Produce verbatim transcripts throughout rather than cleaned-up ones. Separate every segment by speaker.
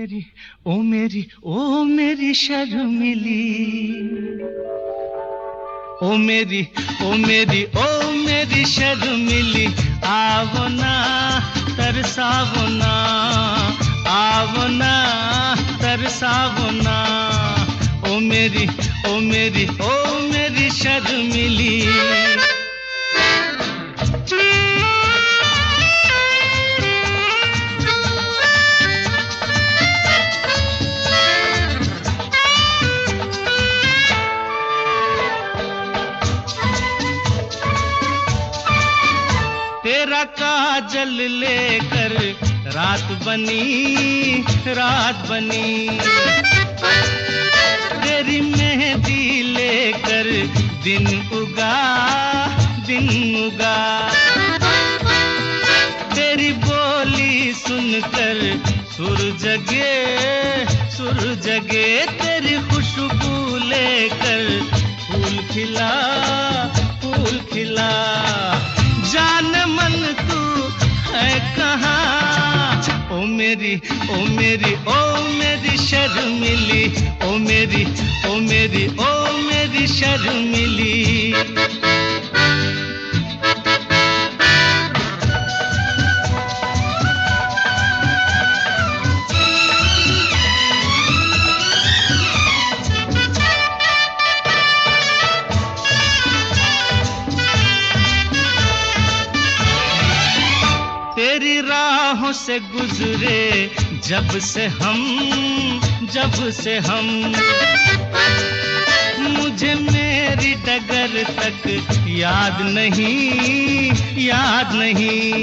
Speaker 1: मेरी ओ मेरी ओ मेरी शर्मिली, ओ मेरी ओ मेरी ओ मेरी शर्मिली, आवो ना तरसावो ना, आवो ना तरसावो ना, ओ मेरी ओ मेरी ओ मेरी शर्मिली। तेरा काजल लेकर रात बनी, रात बनी, तेरी मेहंदी लेकर दिन उगा, दिन उगा, तेरी बोली सुनकर सुर जगे, सुर जगे, तेरी खुशबू लेकर फूल खिला, फूल खिला, जान मन तू है कहाँ, ओ मेरी ओ मेरी ओ मेरी शर्मिली, ओ मेरी ओ मेरी ओ मेरी शर्मिली। तेरी राहों से गुजरे जब से हम, जब से हम, मुझे मेरी डगर तक याद नहीं, याद नहीं,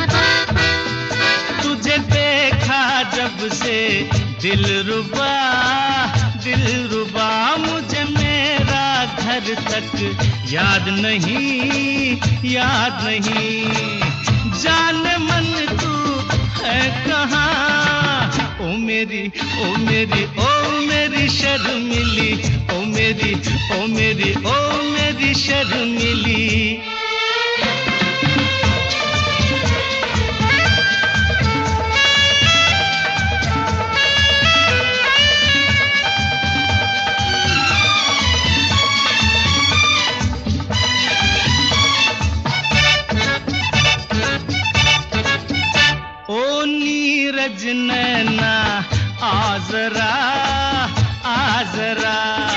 Speaker 1: तुझे देखा जब से दिल रुबा, दिल रुबा, मुझे मेरा घर तक याद नहीं, याद नहीं, जान मन तू है कहाँ, ओ मेरी ओ मेरी ओ मेरी शर्मिली, ओ मेरी ओ मेरी ओ मेरी शर्मिली। नीरज नैना आजरा, आजरा,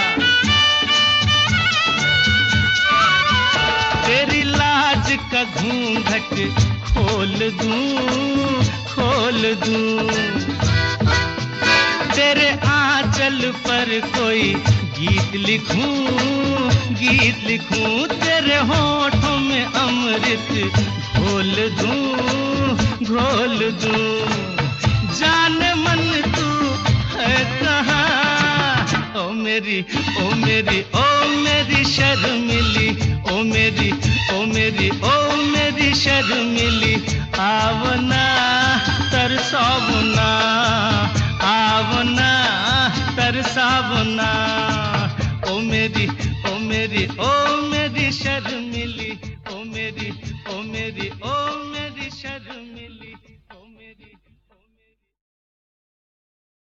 Speaker 1: तेरी लाज का घूंघट खोल दूं, खोल दूं, तेरे आंचल पर कोई गीत लिखूं, गीत लिखूं, तेरे होठों में अमृत घोल दूं, घोल दूं, जान मन तू है कहाँ, ओ मेरी ओ मेरी ओ मेरी शर्मिली, ओ मेरी ओ मेरी ओ मेरी शर्मिली, आवो ना तरसावो ना, आवो ना तरसावो ना, ओ मेरी ओ मेरी ओ मेरी शर्मिली।